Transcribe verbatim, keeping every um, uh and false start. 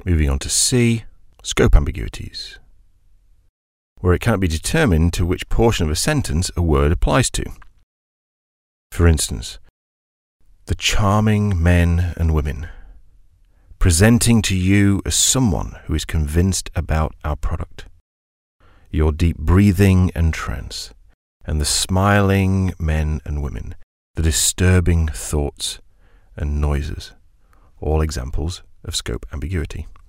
Moving on to C, scope ambiguities, where it cannot be determined to which portion of a sentence a word applies to. For instance, the charming men and women, presenting to you as someone who is convinced about our product. Your deep breathing and trance, and the smiling men and women, the disturbing thoughts and noises, all examples of scope ambiguity.